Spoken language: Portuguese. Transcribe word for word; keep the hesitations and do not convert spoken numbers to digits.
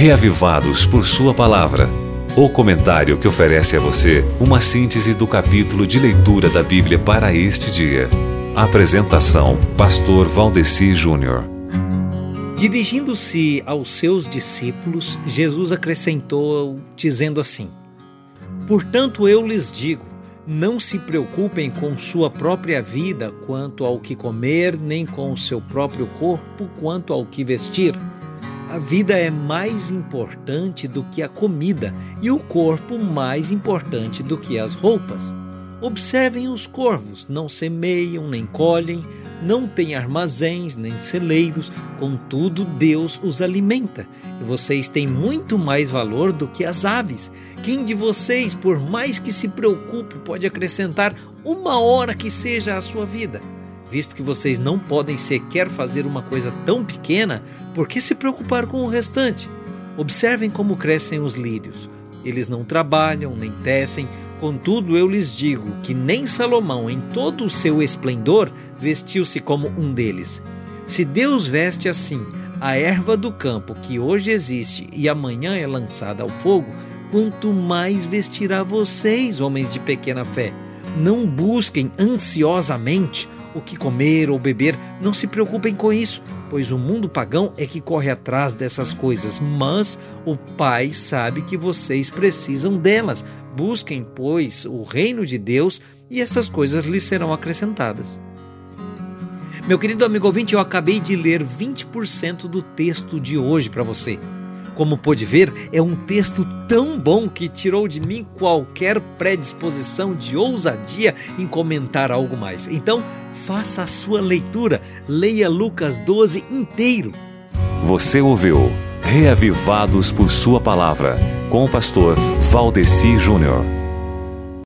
Reavivados por Sua Palavra. O comentário que oferece a você uma síntese do capítulo de leitura da Bíblia para este dia. Apresentação: Pastor Valdeci Júnior. Dirigindo-se aos seus discípulos, Jesus acrescentou, dizendo assim: Portanto eu lhes digo, não se preocupem com sua própria vida quanto ao que comer, nem com o seu próprio corpo quanto ao que vestir. A vida é mais importante do que a comida e o corpo mais importante do que as roupas. Observem os corvos, não semeiam nem colhem, não têm armazéns nem celeiros, contudo Deus os alimenta. E vocês têm muito mais valor do que as aves. Quem de vocês, por mais que se preocupe, pode acrescentar uma hora que seja à sua vida? Visto que vocês não podem sequer fazer uma coisa tão pequena, por que se preocupar com o restante? Observem como crescem os lírios. Eles não trabalham, nem tecem, contudo eu lhes digo que nem Salomão, em todo o seu esplendor, vestiu-se como um deles. Se Deus veste assim a erva do campo, que hoje existe e amanhã é lançada ao fogo, quanto mais vestirá vocês, homens de pequena fé. Não busquem ansiosamente o que comer ou beber, não se preocupem com isso, pois o mundo pagão é que corre atrás dessas coisas, mas o Pai sabe que vocês precisam delas. Busquem, pois, o reino de Deus e essas coisas lhes serão acrescentadas. Meu querido amigo ouvinte, eu acabei de ler vinte por cento do texto de hoje para você. Como pôde ver, é um texto tão bom que tirou de mim qualquer predisposição de ousadia em comentar algo mais. Então, faça a sua leitura, leia Lucas doze inteiro. Você ouviu Reavivados por Sua Palavra, com o pastor Valdeci Júnior.